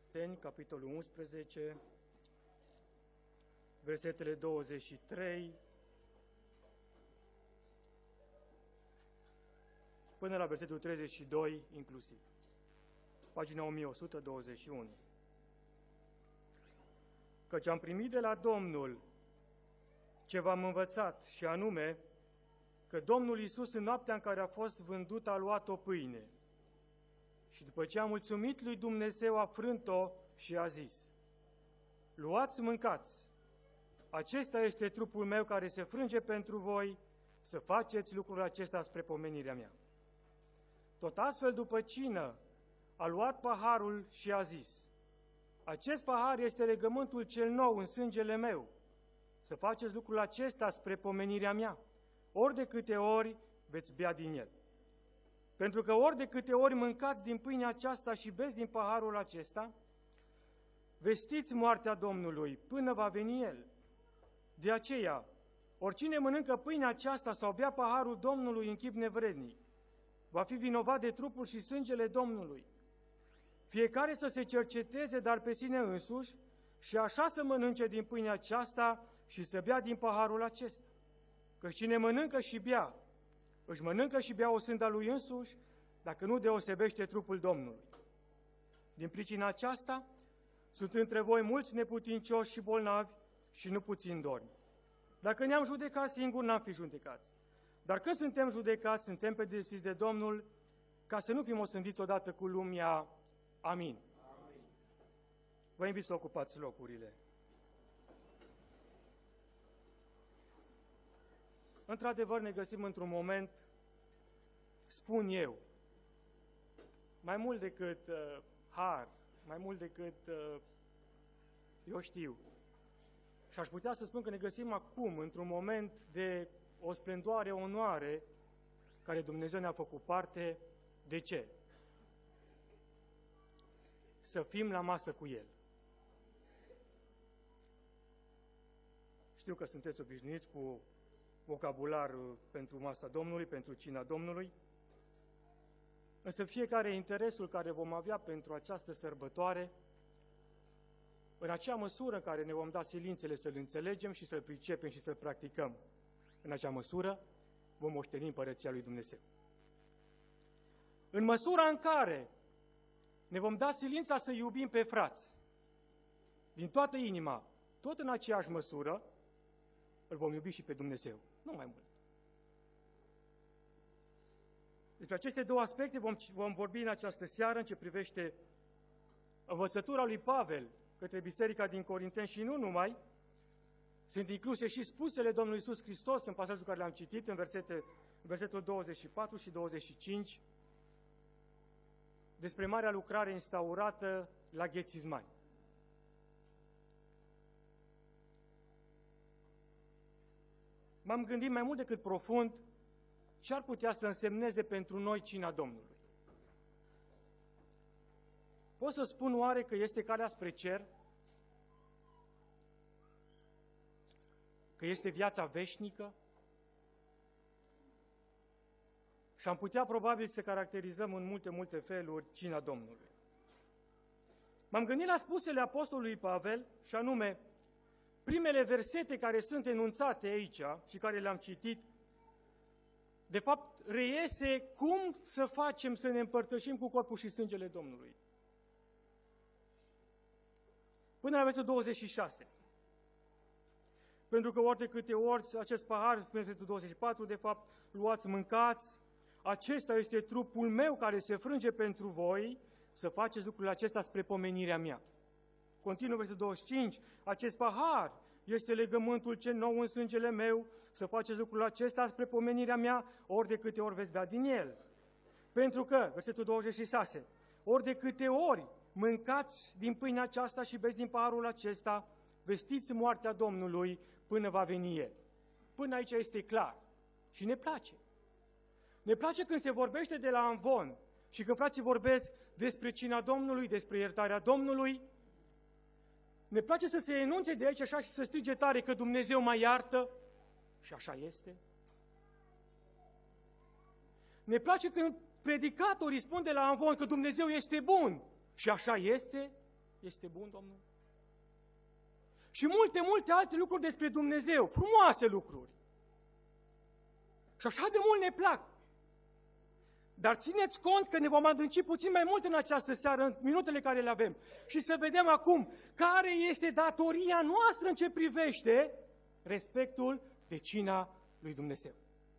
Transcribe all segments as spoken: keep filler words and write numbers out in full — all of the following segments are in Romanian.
Corinteni, capitolul unsprezece, versetele douăzeci și trei până la versetul treizeci și doi inclusiv. Pagina o mie o sută douăzeci și unu. Căci am primit de la Domnul ce v-am învățat, și anume că Domnul Iisus, în noaptea în care a fost vândut, a luat o pâine și după ce a mulțumit lui Dumnezeu, a frânt-o și a zis: luați, mâncați, acesta este trupul meu care se frânge pentru voi, să faceți lucrul acesta spre pomenirea mea. Tot astfel, după cină, a luat paharul și a zis: acest pahar este legământul cel nou în sângele meu, să faceți lucrul acesta spre pomenirea mea, ori de câte ori veți bea din el. Pentru că ori de câte ori mâncați din pâinea aceasta și beți din paharul acesta, vestiți moartea Domnului până va veni El. De aceea, oricine mănâncă pâinea aceasta sau bea paharul Domnului în chip nevrednic, va fi vinovat de trupul și sângele Domnului. Fiecare să se cerceteze, dar pe sine însuși, și așa să mănânce din pâinea aceasta și să bea din paharul acesta. Căci cine mănâncă și bea, își mănâncă și bea o sânda lui însuși, dacă nu deosebește trupul Domnului. Din pricina aceasta, sunt între voi mulți neputincioși și bolnavi și nu puțin dormi. Dacă ne-am judecat singuri, n-am fi judecați. Dar când suntem judecați, suntem pedepsiți de Domnul, ca să nu fim osândiți odată cu lumea. Amin. Amin. Vă invit să ocupați locurile. Într-adevăr, ne găsim într-un moment, spun eu, mai mult decât uh, har, mai mult decât uh, eu știu. Și aș putea să spun că ne găsim acum într-un moment de o splendoare, o onoare, care Dumnezeu ne-a făcut parte. De ce? Să fim la masă cu El. Știu că sunteți obișnuiți cu vocabular pentru masa Domnului, pentru cina Domnului, însă fiecare interesul care vom avea pentru această sărbătoare, în acea măsură în care ne vom da silințele să-L înțelegem și să-L pricepem și să-L practicăm, în acea măsură vom moșteni Împărăția lui Dumnezeu. În măsura în care ne vom da silința să iubim pe frați, din toată inima, tot în aceeași măsură, îl vom iubi și pe Dumnezeu, nu mai mult. Despre aceste două aspecte vom, vom vorbi în această seară, în ce privește învățătura lui Pavel către biserica din Corinteni și nu numai. Sunt incluse și spusele Domnului Iisus Hristos în pasajul care l-am citit, în versete, versetul douăzeci și patru și douăzeci și cinci, despre marea lucrare instaurată la Ghețismani. M-am gândit mai mult decât profund ce ar putea să însemneze pentru noi cina Domnului. Pot să spun oare că este calea spre cer? Că este viața veșnică? Și am putea probabil să caracterizăm în multe, multe feluri cina Domnului. M-am gândit la spusele apostolului Pavel, și anume, primele versete care sunt enunțate aici și care le-am citit, de fapt, reiese cum să facem să ne împărtășim cu corpul și sângele Domnului. Până la versetul douăzeci și șase. Pentru că ori de câte ori acest pahar, spune versetul douăzeci și patru, de fapt, luați, mâncați, acesta este trupul meu care se frânge pentru voi, să faceți lucrul acesta spre pomenirea mea. Continuă versetul douăzeci și cinci, acest pahar este legământul cel nou în sângele meu, să faceți lucrul acesta spre pomenirea mea, ori de câte ori veți bea din el. Pentru că, versetul douăzeci și șase, ori de câte ori mâncați din pâinea aceasta și beți din paharul acesta, vestiți moartea Domnului până va veni El. Până aici este clar și ne place. Ne place când se vorbește de la amvon și când frații vorbesc despre cina Domnului, despre iertarea Domnului. Ne place să se enunțe de aici așa și să strige tare că Dumnezeu mai iartă și așa este. Ne place când predicatorul spune la amvon că Dumnezeu este bun și așa este. este bun Domnul? Și multe, multe alte lucruri despre Dumnezeu, frumoase lucruri. Și așa de mult ne plac. Dar țineți cont că ne vom adânci puțin mai mult în această seară, în minutele care le avem, și să vedem acum care este datoria noastră în ce privește respectul de cina lui Dumnezeu.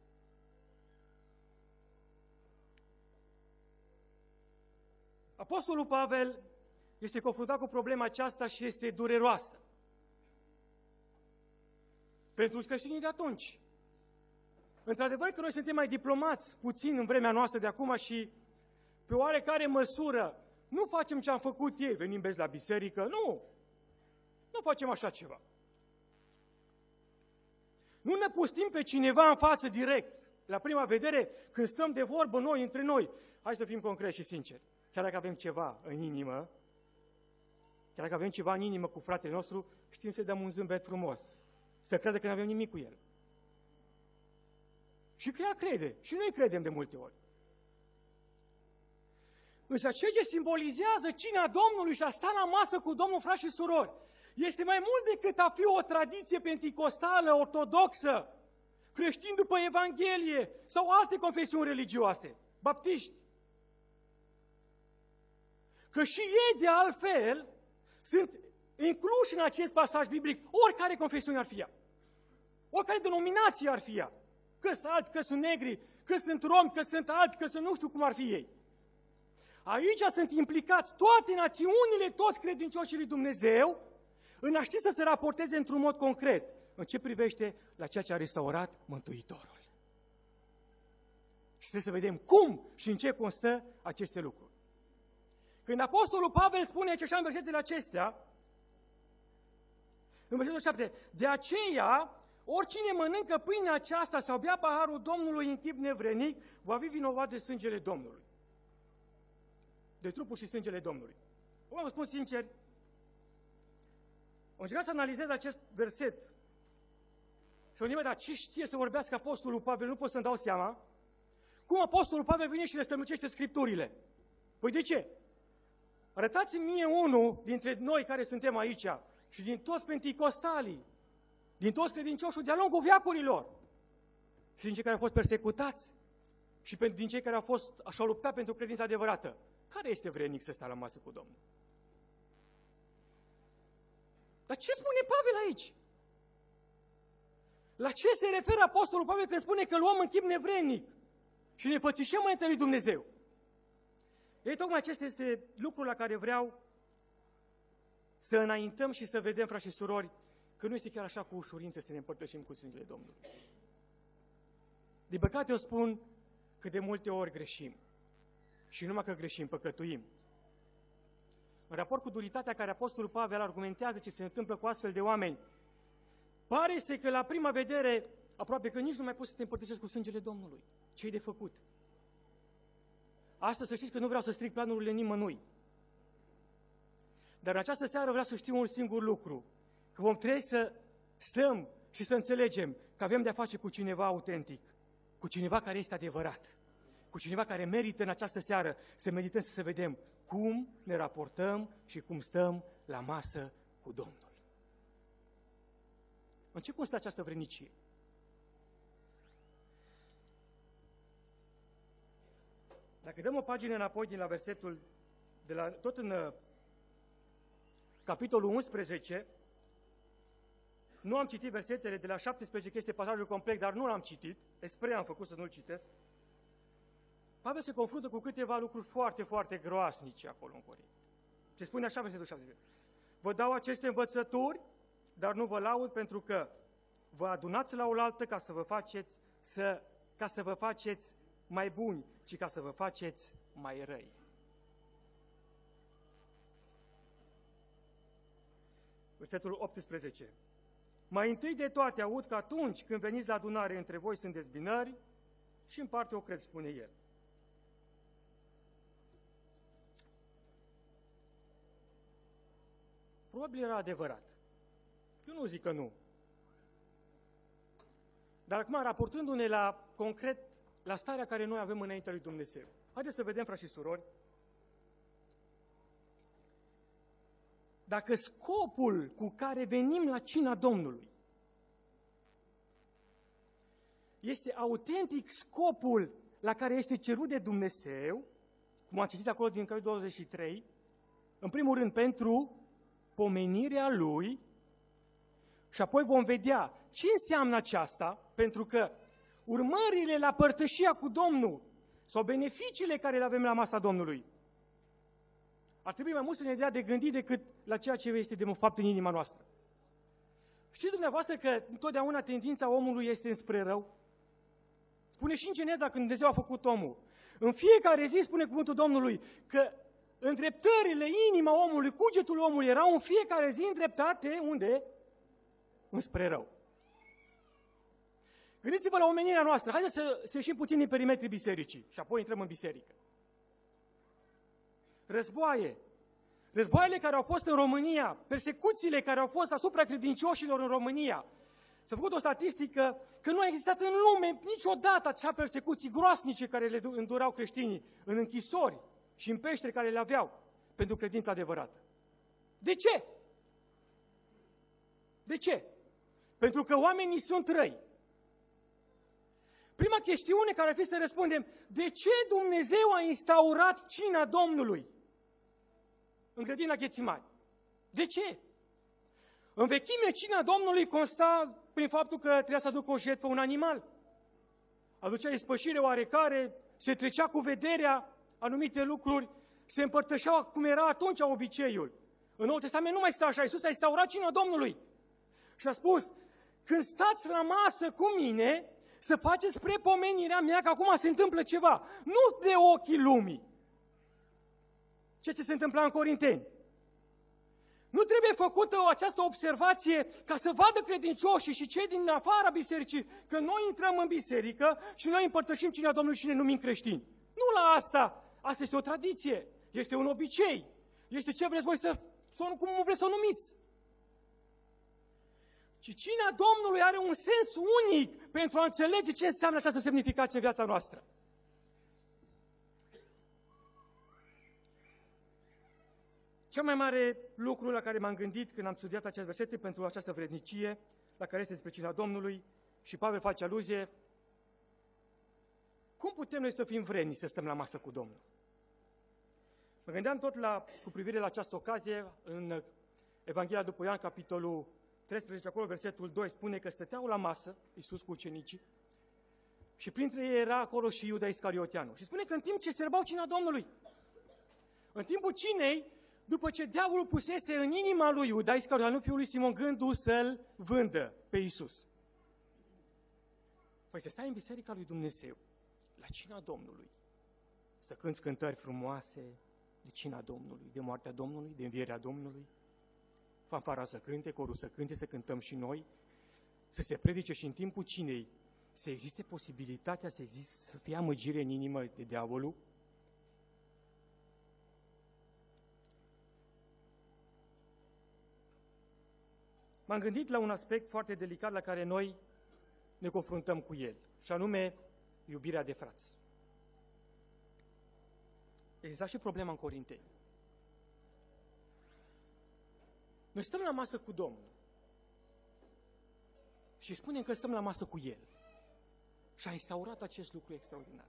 Apostolul Pavel este confruntat cu problema aceasta și este dureroasă. Pentru creștinii de atunci. Într-adevăr că noi suntem mai diplomați puțin în vremea noastră de acum și pe oarecare măsură nu facem ce am făcut ei, venim bezi la biserică, nu. Nu facem așa ceva. Nu ne pustim pe cineva în față direct, la prima vedere, când stăm de vorbă noi, între noi. Hai să fim concreți și sinceri. Chiar dacă avem ceva în inimă, chiar dacă avem ceva în inimă cu fratele nostru, știm să-i dăm un zâmbet frumos. Să crede că nu avem nimic cu el. Și că ea crede. Și noi credem de multe ori. Însă ceea ce simbolizează cina Domnului și a sta la masă cu Domnul, frați și surori, este mai mult decât a fi o tradiție penticostală, ortodoxă, creștin după Evanghelie sau alte confesiuni religioase, baptiști. Că și ei, de altfel, sunt incluși în acest pasaj biblic, oricare confesiune ar fi ea, oricare denominație ar fi ea, că sunt albi, că sunt negri, că sunt romi, că sunt albi, că sunt nu știu cum ar fi ei. Aici sunt implicați toate națiunile, toți credincioșii lui Dumnezeu, în a ști să se raporteze într-un mod concret în ce privește la ceea ce a restaurat Mântuitorul. Și trebuie să vedem cum și în ce constă aceste lucruri. Când Apostolul Pavel spune aici așa în versetele acestea, în versetul șapte, de aceea, oricine mănâncă pâinea aceasta sau bea paharul Domnului în chip nevrenic, va fi vinovat de sângele Domnului. De trupul și sângele Domnului. Vă spun sincer, am încercat să analizez acest verset și am gândit, dar ce știe să vorbească Apostolul Pavel? Nu pot să-mi dau seama. Cum Apostolul Pavel vine și le strălucește Scripturile? Păi de ce? Arătați-mi mie unul dintre noi care suntem aici și din toți penticostalii, din toți credincioșii de-a lungul veacurilor și din cei care au fost persecutați și din cei care au fost așa luptat pentru credința adevărată. Care este vrednic să stea la masă cu Domnul? Dar ce spune Pavel aici? La ce se referă Apostolul Pavel când spune că luăm în chip nevrednic și ne fățișăm înaintea lui Dumnezeu? Ei, tocmai acesta este lucrul la care vreau să înaintăm și să vedem, frați și surori, că nu este chiar așa cu ușurință să ne împărtășim cu sângele Domnului. Din păcate, eu spun că de multe ori greșim. Și numai că greșim, păcătuim. În raport cu duritatea care Apostolul Pavel argumentează ce se întâmplă cu astfel de oameni, pare să că la prima vedere, aproape că nici nu mai poți să te împărtășești cu sângele Domnului. Ce-i de făcut? Astăzi să știți că nu vreau să stric planurile nimănui. Dar în această seară vreau să știu un singur lucru. Că vom trebui să stăm și să înțelegem că avem de-a face cu cineva autentic. Cu cineva care este adevărat. Cu cineva care merită în această seară să medităm, să se vedem cum ne raportăm și cum stăm la masă cu Domnul. În ce constă această vrednicie? Dacă dăm o pagină înapoi din la versetul, de la, tot în uh, capitolul unsprezece, nu am citit versetele de la șaptesprezece, că este pasajul complet, dar nu l-am citit, despre am făcut să nu-l citesc. Pavel se confruntă cu câteva lucruri foarte, foarte groasnice acolo în Corint. Ce spune așa versetul șaptesprezece. Vă dau aceste învățături, dar nu vă laud pentru că vă adunați la oaltă ca să vă faceți, să, ca să vă faceți mai buni, ci ca să vă faceți mai răi. Versetul optsprezece. Mai întâi de toate aud că atunci când veniți la adunare între voi sunt dezbinări și în parte o cred, spune el. Probabil era adevărat. Eu nu zic că nu. Dar acum, raportându-ne la concret, la starea care noi avem înaintea lui Dumnezeu. Haideți să vedem, frați și surori, dacă scopul cu care venim la cina Domnului este autentic scopul la care este cerut de Dumnezeu, cum am citit acolo din capitolul douăzeci și trei, în primul rând pentru pomenirea Lui, și apoi vom vedea ce înseamnă aceasta, pentru că urmările la părtășia cu Domnul sau beneficiile care le avem la masa Domnului ar trebui mai mult să ne dea de gândit decât la ceea ce este de fapt în inima noastră. Știți dumneavoastră că întotdeauna tendința omului este înspre rău? Spune și în Geneza când Dumnezeu a făcut omul. În fiecare zi spune cuvântul Domnului că îndreptările, inima omului, cugetul omului erau în fiecare zi îndreptate, unde? Înspre rău. Gândiți-vă la omenirea noastră. Haideți să, să ieșim puțin din perimetrii bisericii și apoi intrăm în biserică. Războaie. Războaiele care au fost în România, persecuțiile care au fost asupra credincioșilor în România. S-a făcut o statistică că nu a existat în lume niciodată acea persecuții groasnice care le îndurau creștinii în închisori și în peșteri care le aveau pentru credința adevărată. De ce? De ce? Pentru că oamenii sunt răi. Prima chestiune care ar fi să răspundem, de ce Dumnezeu a instaurat cina Domnului în grădina Ghețimani? De ce? În vechime, cina Domnului consta prin faptul că trebuia să aducă o jertfă, un animal. Aducea ispășire oarecare, se trecea cu vederea anumite lucruri, se împărtășeau cum era atunci obiceiul. În Noul Testament nu mai stă așa, Iisus a instaurat cina Domnului. Și a spus, când stați la masă cu mine, să faceți spre pomenirea mea că acum se întâmplă ceva. Nu de ochii lumii. Ceea ce se întâmpla în Corinteni. Nu trebuie făcută această observație ca să vadă credincioșii și cei din afara bisericii că noi intrăm în biserică și noi împărtășim cina Domnului și ne numim creștini. Nu la asta. Asta este o tradiție. Este un obicei. Este ce vreți voi să, să cum vreți să o numiți. Și cina Domnului are un sens unic pentru a înțelege ce înseamnă această semnificație în viața noastră. Cel mai mare lucru la care m-am gândit când am studiat acest versete pentru această vrednicie, la care este despre cina Domnului, și Pavel face aluzie, cum putem noi să fim vrednici să stăm la masă cu Domnul? Mă gândeam tot la, cu privire la această ocazie, în Evanghelia după Ioan, capitolul treisprezece, acolo versetul doi, spune că stăteau la masă, Iisus cu ucenicii, și printre ei era acolo și Iuda Iscarioteanu. Și spune că în timp ce sărbau cina Domnului, în timpul cinei, după ce diavolul pusese în inima lui Iuda Iscarioteanu, fiul lui Simon, gândul să-l vândă pe Iisus. Păi să stai în biserica lui Dumnezeu, la cina Domnului, să cânți cântări frumoase de cina Domnului, de moartea Domnului, de învierea Domnului, fanfara să cânte, corul să cânte, să cântăm și noi, să se predice și în timpul cinei, să existe posibilitatea să, existe, să fie amăgire în inimă de diavolul. M-am gândit la un aspect foarte delicat la care noi ne confruntăm cu el, și anume iubirea de frați. Exista și problema în Corinteni. Noi stăm la masă cu Domnul și spunem că stăm la masă cu El. Și a instaurat acest lucru extraordinar.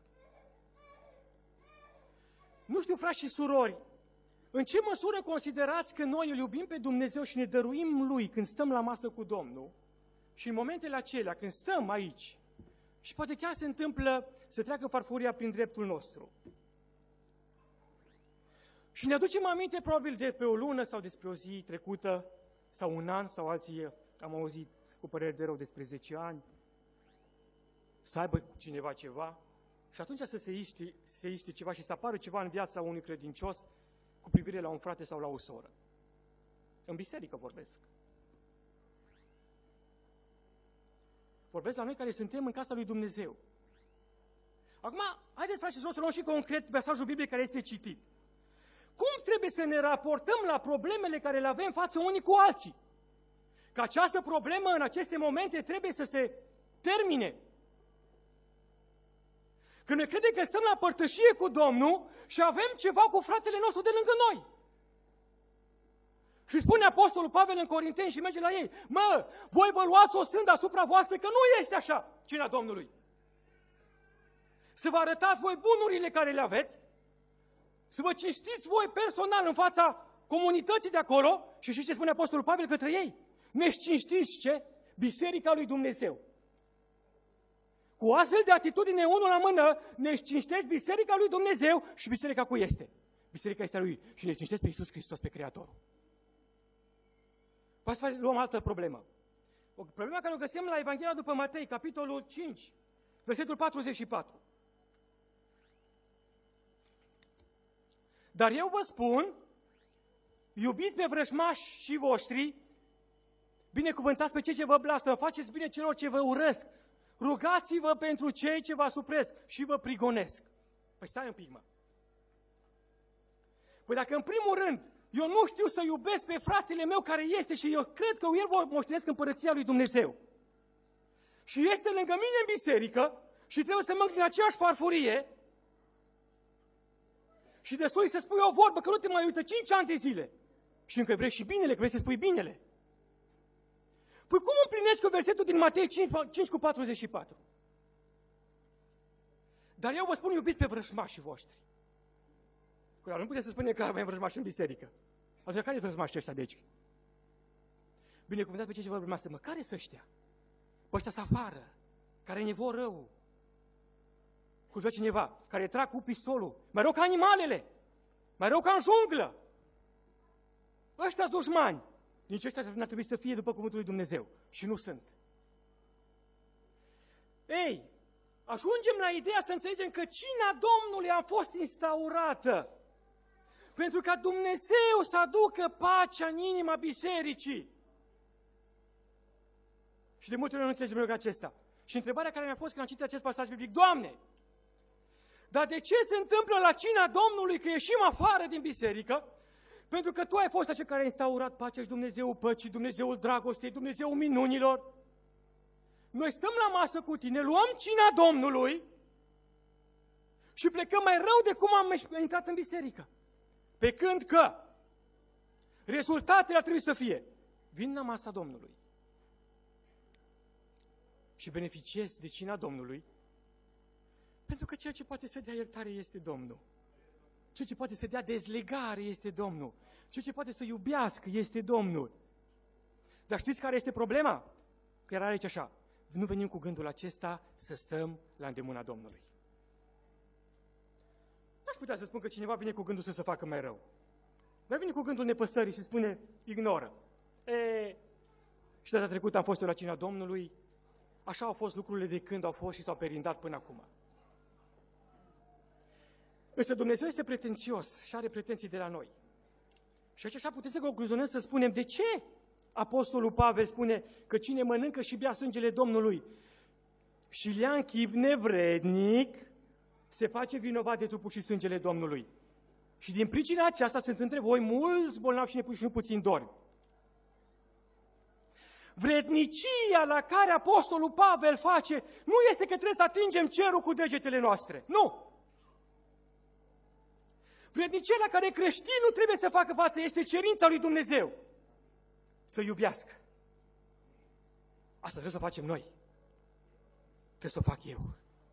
Nu știu, frați și surori, în ce măsură considerați că noi îl iubim pe Dumnezeu și ne dăruim Lui când stăm la masă cu Domnul și în momentele acelea, când stăm aici, și poate chiar se întâmplă să treacă farfuria prin dreptul nostru. Și ne aducem aminte probabil de pe o lună sau despre o zi trecută, sau un an, sau alții am auzit cu păreri de rău despre zece ani, să aibă cineva ceva, și atunci să se iște, se iște ceva și să apară ceva în viața unui credincios cu privire la un frate sau la o soră. În biserică vorbesc. Vorbesc la noi care suntem în casa lui Dumnezeu. Acum, haideți, frate și soră, să luăm și concret mesajul Bibliei care este citit. Cum trebuie să ne raportăm la problemele care le avem față unii cu alții? Că această problemă în aceste momente trebuie să se termine. Că noi credem că stăm la părtășie cu Domnul și avem ceva cu fratele nostru de lângă noi. Și spune Apostolul Pavel în Corinteni și merge la ei, mă, voi vă luați o sândă asupra voastră, că nu este așa cina Domnului. Să vă arătați voi bunurile care le aveți, să vă cinstiți voi personal în fața comunității de acolo și știți ce spune Apostolul Pavel către ei? Ne-și cinstiți ce? Biserica lui Dumnezeu. Cu o astfel de atitudine, unul la mână, ne-și cinstești Biserica lui Dumnezeu și biserica cui este? Biserica este a lui și ne cinstești pe Iisus Hristos, pe Creatorul. Poate să luăm altă problemă. O problemă care o găsim la Evanghelia după Matei, capitolul cinci, versetul patruzeci și patru. Dar eu vă spun, iubiți pe vrăjmașii voștri, binecuvântați pe cei ce vă blastămă, faceți bine celor ce vă urăsc, rugați-vă pentru cei ce vă asupresc și vă prigonesc. Păi stai un pic, mă. Păi dacă în primul rând eu nu știu să iubesc pe fratele meu care este și eu cred că el va moștenesc împărăția lui Dumnezeu și este lângă mine în biserică și trebuie să mănânc din aceeași farfurie și destui să spui o vorbă că nu te mai uită cinci ani de zile și încă vrei și binele, că vrei să spui binele. Păi cum împlinesc eu versetul din Matei cinci cu patruzeci și patru? Dar eu vă spun, iubiți pe vrăjmașii voștri. Dar nu puteți să spunem că avem vrăjmași în biserică. Atunci care e vrăjmașii ăștia de aici? Binecuvântați pe cei ce vă blastămă. Care sunt ăștia? Pe ăștia afară, care ne vor rău. Cultivă cineva, care trag cu pistolul, mai rău ca animalele, mai rău ca în junglă. Ăștia-s dușmani. Nici ăștia n-ar trebui să fie după cuvântul lui Dumnezeu. Și nu sunt. Ei, ajungem la ideea să înțelegem că cina Domnului a fost instaurată pentru ca Dumnezeu să aducă pacea în inima bisericii. Și de multe ori nu înțelegem lucrul acesta. Și întrebarea care mi-a fost când am citit acest pasaj biblic, Doamne, dar de ce se întâmplă la cina Domnului că ieșim afară din biserică? Pentru că Tu ai fost acel care a instaurat pacea și Dumnezeul păcii, Dumnezeul dragostei, Dumnezeul minunilor. Noi stăm la masă cu Tine, luăm cina Domnului și plecăm mai rău de cum am intrat în biserică. Pe când că rezultatele ar trebui să fie, vin la masa Domnului și beneficiez de cina Domnului, pentru că ceea ce poate să dea iertare este Domnul. Ceea ce poate să dea dezlegare este Domnul. Ceea ce poate să iubească este Domnul. Dar știți care este problema? Că era aici așa. Nu venim cu gândul acesta să stăm la îndemâna Domnului. N-aș putea să spun că cineva vine cu gândul să se facă mai rău. Dar vine cu gândul nepăsării și spune, ignoră. E, și data trecută am fost eu la cina Domnului, așa au fost lucrurile de când au fost și s-au perindat până acum. Însă Dumnezeu este pretențios și are pretenții de la noi. Și aici așa putem să concluzionăm să spunem de ce Apostolul Pavel spune că cine mănâncă și bea sângele Domnului și le-a în chip nevrednic, se face vinovat de trupul și sângele Domnului. Și din pricina aceasta sunt între voi mulți bolnavi și nepuși și nu puțin dormi. Vrednicia la care Apostolul Pavel face nu este că trebuie să atingem cerul cu degetele noastre. Nu! Vrednicia la care creștinul trebuie să facă față este cerința lui Dumnezeu. Să iubească. Asta trebuie să o facem noi. Trebuie să o fac eu.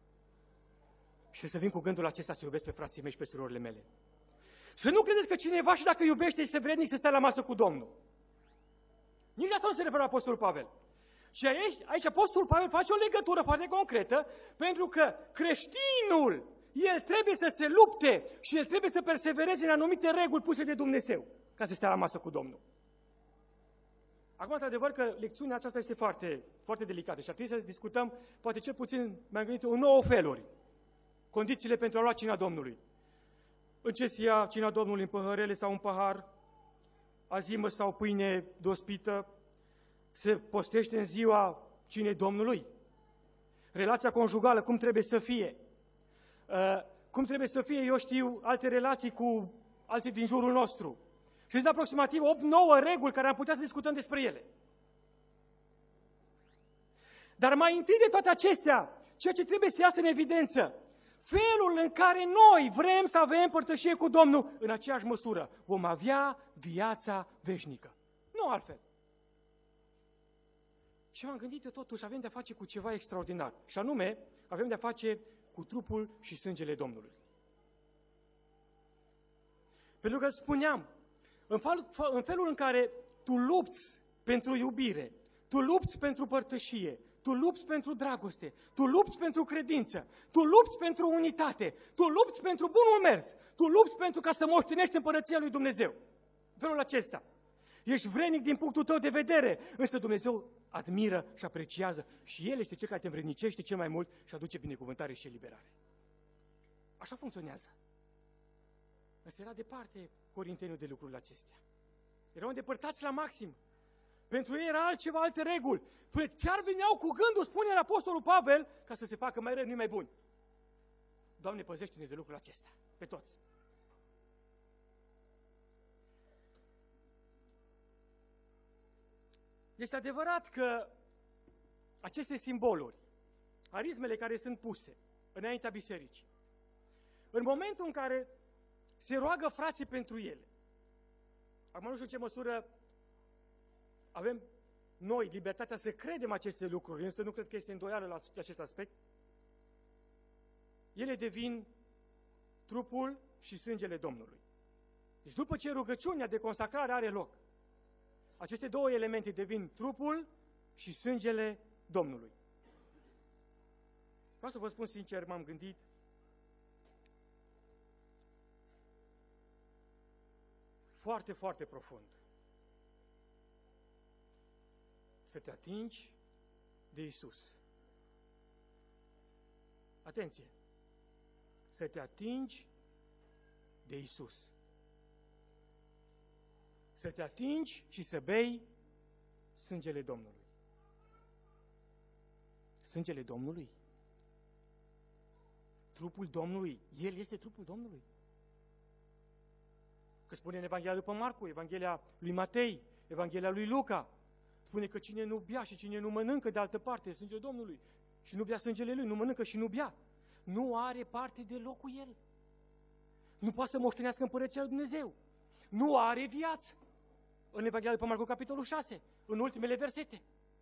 Și să vin cu gândul acesta să iubesc pe frații mei și pe surorile mele. Să nu credeți că cineva și dacă iubește este vrednic să stea la masă cu Domnul. Nici asta nu se referă la Apostolul Pavel. Și aici, aici Apostolul Pavel face o legătură foarte concretă, pentru că creștinul, el trebuie să se lupte și el trebuie să persevereze în anumite reguli puse de Dumnezeu ca să stea la masă cu Domnul. Acum, într-adevăr că lecțiunea aceasta este foarte, foarte delicată și ar trebui să discutăm, poate cel puțin, mi-am gândit, în nouă feluri, condițiile pentru a lua cina Domnului. În ce se ia cina Domnului, în păhărele sau în pahar, azimă sau pâine dospită, se postește în ziua cinei Domnului, relația conjugală, cum trebuie să fie, uh, cum trebuie să fie, eu știu, alte relații cu alții din jurul nostru. Și sunt aproximativ opt nouă reguli care am putea să discutăm despre ele. Dar mai întâi de toate acestea, ceea ce trebuie să iasă în evidență, felul în care noi vrem să avem părtășie cu Domnul, în aceeași măsură vom avea viața veșnică. Nu altfel. Și m-am gândit eu totuși, avem de-a face cu ceva extraordinar. Și anume, avem de-a face cu trupul și sângele Domnului. Pentru că spuneam, în, fel, în felul în care tu lupți pentru iubire, tu lupți pentru părtășie, tu lupți pentru dragoste, tu lupți pentru credință, tu lupți pentru unitate, tu lupți pentru bunul mers, tu lupți pentru ca să moștenești împărăția lui Dumnezeu. În felul acesta. Ești vrednic din punctul tău de vedere, însă Dumnezeu admiră și apreciază și El este Cel care te învrednicește cel mai mult și aduce binecuvântare și eliberare. Așa funcționează. Însă era departe Corinteniu de lucrurile acestea. Erau îndepărtați la maxim. Pentru ei era altceva, alte reguli. Păi chiar veneau cu gândul, spune Apostolul Pavel, ca să se facă mai rău, nu mai bun. Doamne, păzește-ne de lucrul acesta, pe toți. Este adevărat că aceste simboluri, arismele care sunt puse înaintea bisericii, în momentul în care se roagă frații pentru ele, acum nu știu în ce măsură avem noi libertatea să credem aceste lucruri, însă nu cred că este îndoială la acest aspect, ele devin trupul și sângele Domnului. Deci după ce rugăciunea de consacrare are loc, aceste două elemente devin trupul și sângele Domnului. Vreau să vă spun sincer, m-am gândit foarte, foarte profund. Să te atingi de Iisus. Atenție! Să te atingi de Iisus. Să te atingi și să bei sângele Domnului. Sângele Domnului? Trupul Domnului. El este trupul Domnului. Că spune în Evanghelia după Marcu, Evanghelia lui Matei, Evanghelia lui Luca, spune că cine nu bea și cine nu mănâncă de altă parte sângele Domnului și nu bea sângele Lui, nu mănâncă și nu bea, nu are parte deloc cu El. Nu poate să moștenească împărăția lui Dumnezeu. Nu are viață. În Evanghelia după Marcu, capitolul șase, în ultimele versete.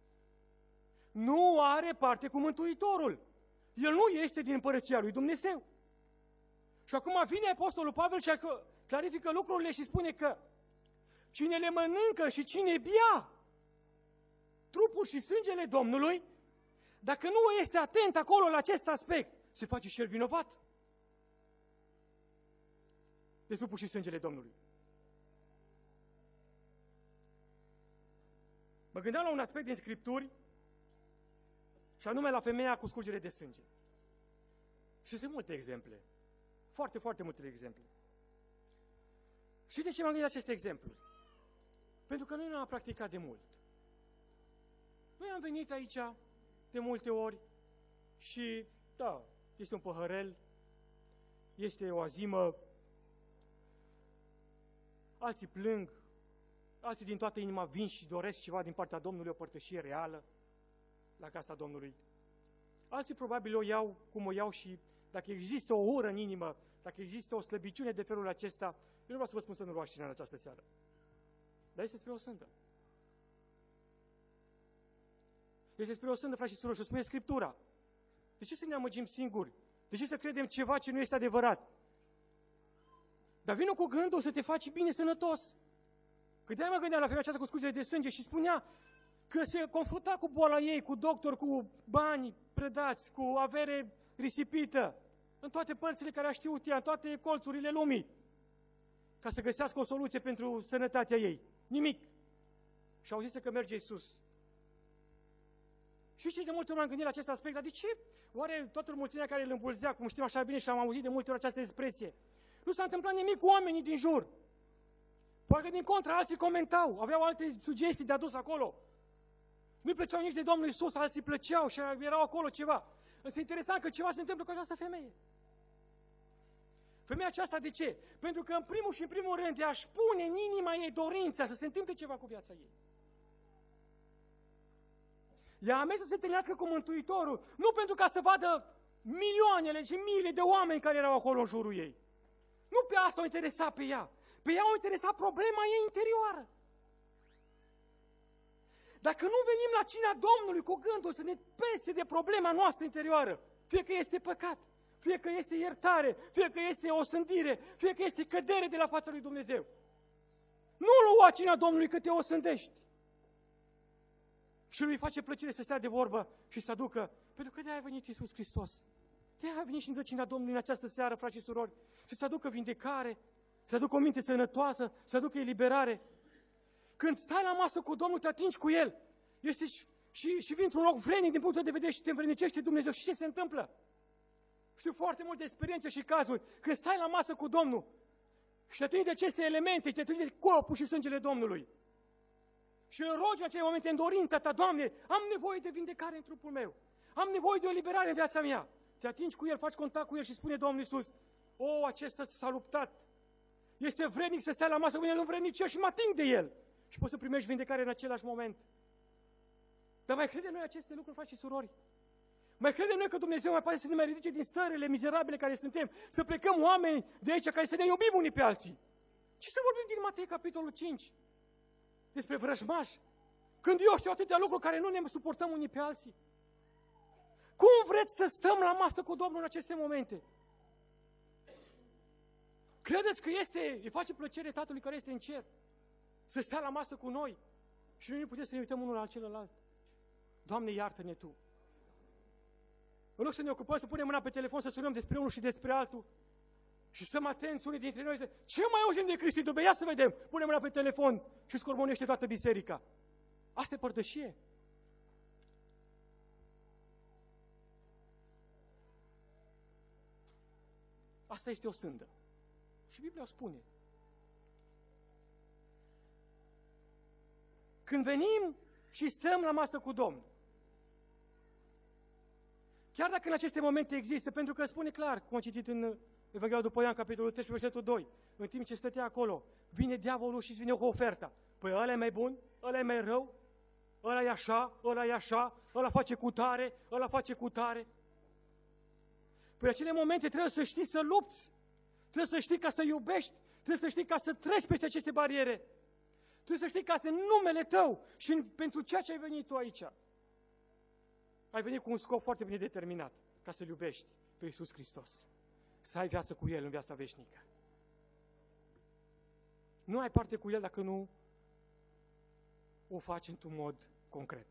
Nu are parte cu Mântuitorul. El nu este din împărăția lui Dumnezeu. Și acum vine Apostolul Pavel și clarifică lucrurile și spune că cine le mănâncă și cine bea trupul și sângele Domnului, dacă nu este atent acolo la acest aspect, se face și el vinovat de trupul și sângele Domnului. Mă gândeam la un aspect din Scripturi, și anume la femeia cu scurgere de sânge. Și sunt multe exemple. Foarte, foarte multe exemple. Și de ce m-am gândit aceste exemple? Pentru că noi nu am practicat de mult. Noi am venit aici de multe ori și, da, este un păhărel, este o azimă, alții plâng, alții din toată inima vin și doresc ceva din partea Domnului, o părtășie reală la casa Domnului. Alții probabil o iau cum o iau și dacă există o ură în inimă, dacă există o slăbiciune de felul acesta, eu nu vreau să vă spun să nu luați cine în această seară. Dar este spre o sândă. Este spre o sândă, frați și surori, și o spune Scriptura. De ce să ne amăgim singuri? De ce să credem ceva ce nu este adevărat? Dar vină cu gândul să te faci bine sănătos. Că de-aia mă gândeam la femeia aceasta cu scurgere de sânge și spunea că se confrunta cu boala ei, cu doctor, cu bani prădați, cu avere risipită, în toate părțile care a știut ea, în toate colțurile lumii, ca să găsească o soluție pentru sănătatea ei. Nimic. Și au zis că merge Iisus. Și știi, de multe ori m-am gândit la acest aspect, dar de ce oare toată mulțimea care îl îmbulzea, cum știm așa bine și am auzit de multe ori această expresie, nu s-a întâmplat nimic cu oamenii din jur? Poate din contra, alții comentau, aveau alte sugestii de adus acolo. Nu-i plăceau nici de Domnul Iisus, alții plăceau și erau acolo ceva. Însă interesant că ceva se întâmplă cu această femeie. Femeia aceasta de ce? Pentru că în primul și în primul rând ea își pune în inima ei dorința să se întâmple ceva cu viața ei. Ea a mers să se întâlnească cu Mântuitorul, nu pentru ca să vadă milioanele și miile de oameni care erau acolo în jurul ei. Nu pe asta o interesa pe ea. Pe ea o interesa problema ei interioară. Dacă nu venim la cina Domnului cu gândul să ne pese de problema noastră interioară, fie că este păcat, fie că este iertare, fie că este osândire, fie că este cădere de la fața lui Dumnezeu, nu lua cina Domnului că te osândești. Și lui face plăcere să stea de vorbă și să aducă, pentru că de-aia a venit Iisus Hristos. De-aia a venit și în cina Domnului în această seară, frați și surori, să-ți aducă vindecare, să aducă o minte sănătoasă, să aducă eliberare. Când stai la masă cu Domnul, te atingi cu El. Este și, și, și vii într-un loc vrenic din punctul de vedere și te învrednicește Dumnezeu. Și ce se întâmplă? Știu foarte multe experiențe și cazuri. Când stai la masă cu Domnul și te atingi de aceste elemente și te atingi de corpul și sângele Domnului. Și îl rogi în acele momente în dorința ta, Doamne, am nevoie de vindecare în trupul meu. Am nevoie de o eliberare în viața mea. Te atingi cu El, faci contact cu El și spune Domnul Iisus, o, acesta s-a luptat. Este vrednic să stai la masă cu El, învrednicește și mă ating de El. Și poți să primești vindecare în același moment. Dar mai credem noi aceste lucruri, frați și surori? Mai credem noi că Dumnezeu mai poate să ne mai ridice din stările mizerabile care suntem, să plecăm oameni de aici care să ne iubim unii pe alții? Ce să vorbim din Matei, capitolul cinci? Despre vrăjmași? Când eu știu atâtea lucruri care nu ne suportăm unii pe alții? Cum vreți să stăm la masă cu Domnul în aceste momente? Credeți că este, îi face plăcere Tatălui care este în cer să stea la masă cu noi și noi nu putem să ne uităm unul la celălalt? Doamne, iartă-ne Tu! În loc să ne ocupăm, să punem mâna pe telefon, să sunăm despre unul și despre altul și stăm atenți unii dintre noi, ce mai auzim de Cristi Dube? Ia să vedem! Punem mâna pe telefon și scormonește toată biserica. Asta e părtășie. Asta este o sândă. Și Biblia o spune. Când venim și stăm la masă cu Domnul, chiar dacă în aceste momente există, pentru că spune clar, cum am citit în Evanghelia după Ioan, capitolul treisprezece, versetul doi, în timp ce stătea acolo, vine diavolul și îți vine cu oferta. Păi ăla e mai bun, ăla e mai rău, ăla e așa, ăla e așa, ăla face cutare, ăla face cutare. Păi acele momente trebuie să știi să lupți, trebuie să știi ca să iubești, trebuie să știi ca să treci peste aceste bariere, trebuie să știi ca să în numele tău și în, pentru ceea ce ai venit tu aici. Ai venit cu un scop foarte bine determinat, ca să-L iubești pe Iisus Hristos, să ai viață cu El în viața veșnică. Nu ai parte cu El dacă nu o faci într-un mod concret.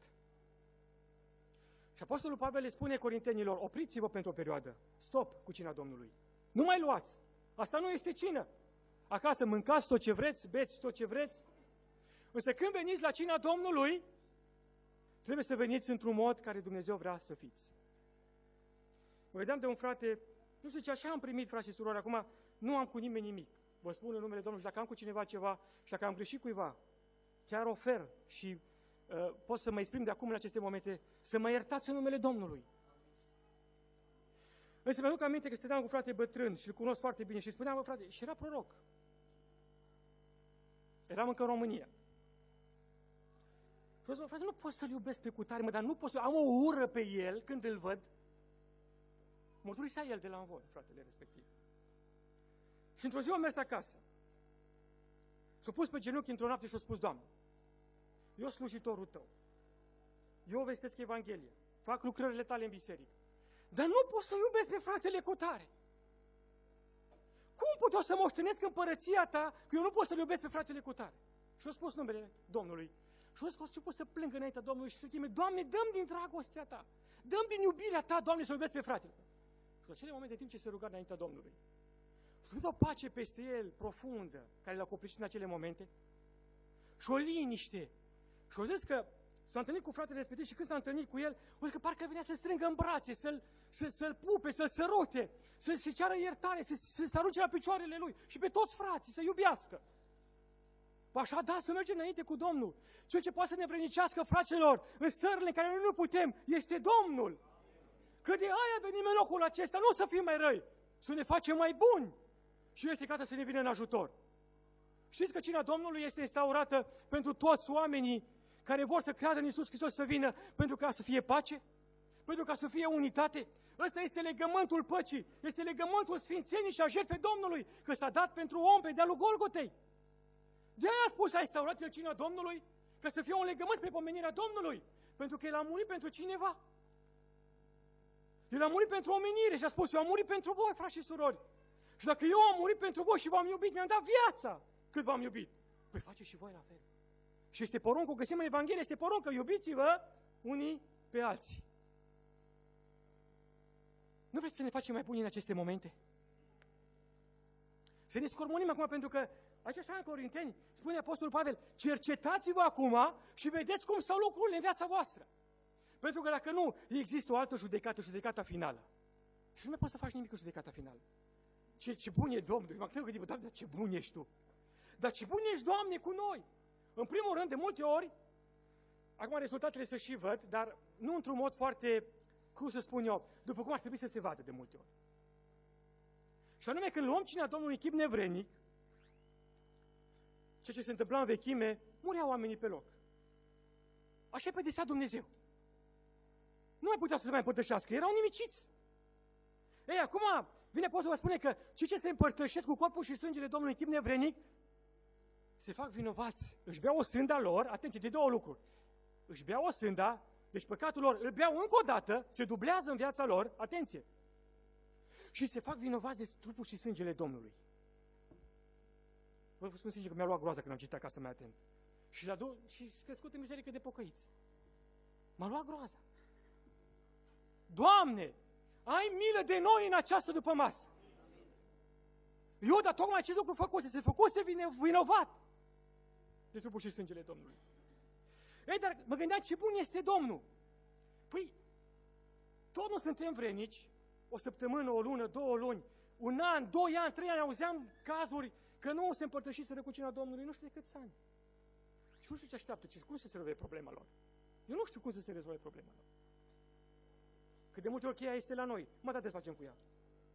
Și Apostolul Pavel le spune corintenilor, opriți-vă pentru o perioadă, stop cu cina Domnului. Nu mai luați, asta nu este cină. Acasă mâncați tot ce vreți, beți tot ce vreți, însă când veniți la cina Domnului, trebuie să veniți într-un mod care Dumnezeu vrea să fiți. Mă vedeam de un frate, nu știu ce, așa am primit, frați și surori, acum nu am cu nimeni nimic. Vă spun în numele Domnului, și dacă am cu cineva ceva, și dacă am greșit cuiva, chiar ofer și uh, pot să mă exprim de acum în aceste momente, să mă iertați în numele Domnului. Însă mi-aduc aminte că stăteam cu frate bătrân și îl cunosc foarte bine și spuneam, bă, frate, și era proroc. Eram încă în România. Și eu zic, frate, nu pot să-l iubesc pe cutare, mă, dar nu pot să am o ură pe el când îl văd. Mărturisea el de la învoi, fratele respectiv. Și într-o zi am mers acasă. S-a pus pe genunchi într-o noapte și a spus, Doamne, eu slujitorul Tău, eu vestesc Evanghelia, fac lucrările Tale în biserică, dar nu pot să iubesc pe fratele cutare. Cum pot eu să moștenesc împărăția Ta că eu nu pot să-l iubesc pe fratele cutare? Și a spus numele Domnului. Și a zis că o să început să plâng înaintea Domnului și să chime, Doamne, dăm din dragostea Ta, dăm din iubirea Ta, Doamne, să iubesc pe fratele. Și la acele momente, în timp ce se ruga înaintea Domnului, a făcut o pace peste el profundă, care l-a copleșit în acele momente, și o liniște. Și a zis că s-a întâlnit cu fratele respectiv și când s-a întâlnit cu el, a zis că parcă venea să-l strângă în brațe, să-l, să, să-l pupe, să-l sărute, să-l se ceară iertare, să, să se arunce la picioarele lui și pe toți frații să iubească. Așa, da, să mergem înainte cu Domnul. Cel ce poate să ne vrănicească, fraților, în stările în care noi nu putem, este Domnul. Că de aia venim în locul acesta, nu să fim mai răi, să ne facem mai buni. Și este gata să ne vină în ajutor. Știți că cina Domnului este instaurată pentru toți oamenii care vor să creadă în Iisus Hristos să vină pentru ca să fie pace? Pentru ca să fie unitate. Ăsta este legământul păcii, este legământul sfințenii și a jertfei Domnului, că s-a dat pentru om pe dealul Golgotei. De-aia a spus, a instaurat el cinea Domnului, ca să fie un legământ spre pomenirea Domnului, pentru că el a murit pentru cineva. El a murit pentru omenire și a spus, eu am murit pentru voi, frați și surori. Și dacă eu am murit pentru voi și v-am iubit, mi-am dat viața cât v-am iubit. Păi faceți și voi la fel. Și este poruncul, găsim în Evanghelie, este poruncă, iubiți-vă unii pe alții. Nu vreți să ne facem mai buni în aceste momente? Să ne scormonim acum, pentru că, aici așa în Corinteni, spune Apostolul Pavel, cercetați-vă acum și vedeți cum stau lucrurile în viața voastră. Pentru că dacă nu, există o altă judecată, judecata finală. Și nu mai poți să faci nimic cu judecata finală. Ce, ce bun e Domnul! M-am gândit, Doamne, ce bun ești Tu! Dar ce bun ești, Doamne, cu noi! În primul rând, de multe ori, acum rezultatele să și văd, dar nu într-un mod foarte, cum să spun eu, după cum ar trebui să se vadă de multe ori. Și anume, când luăm cinea Domnului în chip nevrenic, ceea ce se întâmpla în vechime, mureau oamenii pe loc. Așa pedesea Dumnezeu. Nu mai putea să se mai împărtășească, erau nimiciți. Ei, acum vine Apostolul spune că cei ce se împărtășesc cu corpul și sângele Domnului în chip nevrenic, se fac vinovați. Își beau o sânda lor, atenție, de două lucruri. Își beau o sânda, deci păcatul lor îl beau încă o dată, se dublează în viața lor, atenție. Și se fac vinovați de trupul și sângele Domnului. Vă spun sincer că mi-a luat groaza când am citit acasă mai atent. Și l-a dus și crescut în biserică de pocăiți. M-a luat groaza. Doamne, ai milă de noi în această după masă. Eu, dar tocmai acest lucru făcuse, se făcuse vinovat de trupul și sângele Domnului. Ei, dar mă gândeam ce bun este Domnul. Păi, tot nu suntem vrenici, o săptămână, o lună, două luni, un an, doi ani, trei ani, auzeam cazuri că nu se împărtășiseră cu cinea Domnului, nu știu de câți ani. Și nu știu ce așteaptă, ce, cum să se rezolve problema lor. Eu nu știu cum să se rezolve problema lor. Cât de multe ori cheia este la noi, mă, da, desfacem cu ea.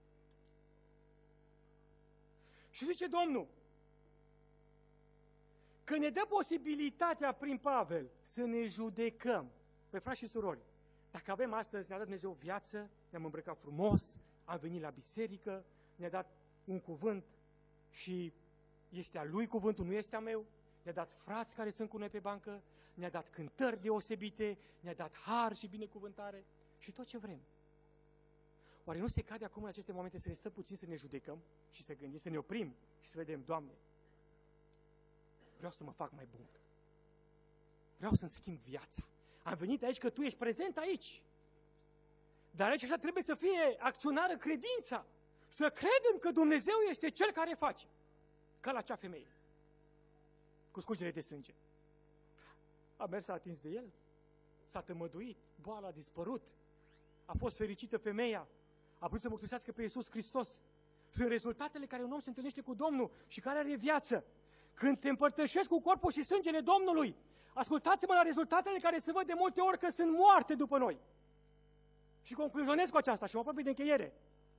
Și zice Domnul, că ne dă posibilitatea prin Pavel să ne judecăm. Păi, frați și surori, dacă avem astăzi, ne-a dat Dumnezeu viață, ne-am îmbrăcat frumos, am venit la biserică, ne-a dat un cuvânt și este a Lui cuvântul, nu este a meu, ne-a dat frați care sunt cu noi pe bancă, ne-a dat cântări deosebite, ne-a dat har și binecuvântare și tot ce vrem. Oare nu se cade acum în aceste momente să ne stăm puțin să ne judecăm și să gândim, să ne oprim și să vedem, Doamne, vreau să mă fac mai bun. Vreau să-mi schimb viața. Am venit aici că Tu ești prezent aici. Dar aici așa trebuie să fie acționară credința. Să credem că Dumnezeu este Cel care face. Ca la acea femeie. Cu scurgere de sânge. A mers, s-a atins de el. S-a tămăduit. Boala a dispărut. A fost fericită femeia. A putut să mărturisească pe Iisus Hristos. Sunt rezultatele care un om se întâlnește cu Domnul și care are viață. Când te împărtășești cu corpul și sângele Domnului, ascultați-mă la rezultatele care se văd de multe ori că sunt moarte după noi. Și concluzionez cu aceasta și mă apropii de încheiere.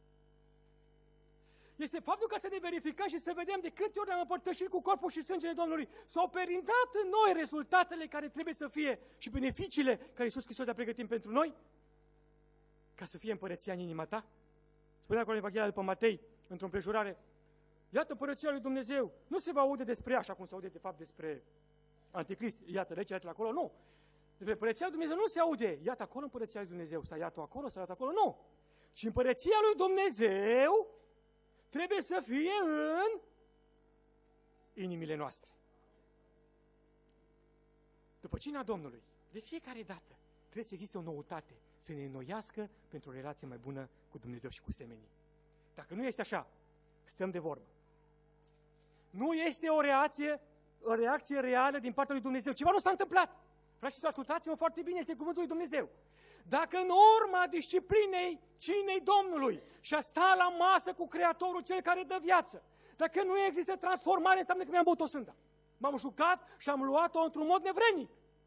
Este faptul că să ne verificăm și să vedem de câte ori ne-am împărtășit cu corpul și sângele Domnului. S-au perindat în noi rezultatele care trebuie să fie și beneficiile care Iisus Hristos le-a pregătit pentru noi, ca să fie împărăția în inima ta. Spunea acolo în Evanghelia după Matei, într-o împrejurare, iată împărăția lui Dumnezeu. Nu se va aude despre așa cum se aude de fapt despre Anticrist. Iată, lege, iată acolo, nu. Despre împărăția lui Dumnezeu nu se aude. Iată acolo împărăția lui Dumnezeu. Stai, iată acolo, stai, iată acolo, nu. Și împărăția lui Dumnezeu trebuie să fie în inimile noastre. După cina Domnului, de fiecare dată, trebuie să existe o noutate, să ne înnoiască pentru o relație mai bună cu Dumnezeu și cu semenii. Dacă nu este așa, stăm de vorbă. Nu este o reacție, o reacție reală din partea lui Dumnezeu. Ceva nu s-a întâmplat. Frați și ascultați-mă foarte bine, este cuvântul lui Dumnezeu. Dacă în urma disciplinei cinei Domnului și a sta la masă cu Creatorul, Cel care dă viață, dacă nu există transformare, înseamnă că mi-am băut o sânda. M-am jucat și am luat-o într-un mod nevrenic.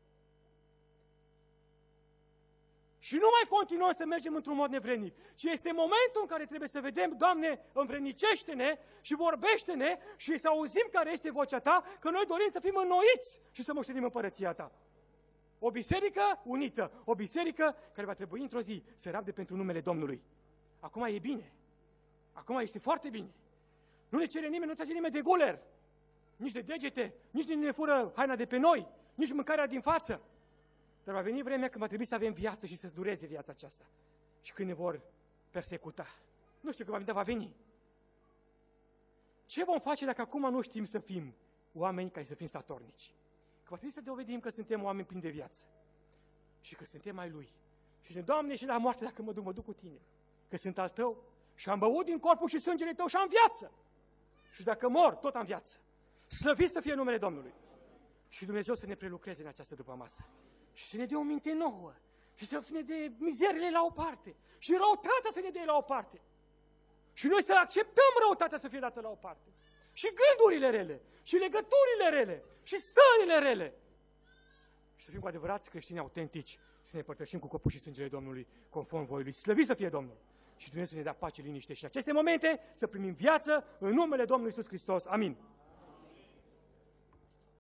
Și nu mai continuăm să mergem într-un mod nevrenic, ci este momentul în care trebuie să vedem, Doamne, învrenicește-ne și vorbește-ne și să auzim care este vocea Ta, că noi dorim să fim înnoiți și să moștenim împărăția Ta. O biserică unită, o biserică care va trebui într-o zi să rabde pentru numele Domnului. Acum e bine. Acum este foarte bine. Nu ne cere nimeni, nu trage nimeni de guler, nici de degete, nici nu ne fură haina de pe noi, nici mâncarea din față. Dar va veni vremea când va trebui să avem viață și să-ți dureze viața aceasta. Și când ne vor persecuta. Nu știu când va veni, dar va veni. Ce vom face dacă acum nu știm să fim oameni care să fim statornici? Că va trebui să dovedim că suntem oameni plini de viață. Și că suntem ai Lui. Și ne Doamne, și la moarte dacă mă duc, mă duc cu Tine. Că sunt al Tău și am băut din corpul și sângele Tău și am viață. Și dacă mor, tot am viață. Slăvit să fie numele Domnului. Și Dumnezeu să ne prelucreze în această dupămasă. Și să ne dea o minte nouă. Și să ne dea mizerile la o parte. Și răutatea să ne dea la o parte. Și noi să acceptăm răutatea să fie dată la o parte. Și gândurile rele. Și legăturile rele. Și stările rele. Și să fim cu adevărați creștini autentici. Să ne părtășim cu corpul și sângele Domnului conform voii Lui. Slăvit să fie Domnul. Și Dumnezeu să ne dea pace, liniște și în aceste momente să primim viață în numele Domnului Iisus Hristos. Amin.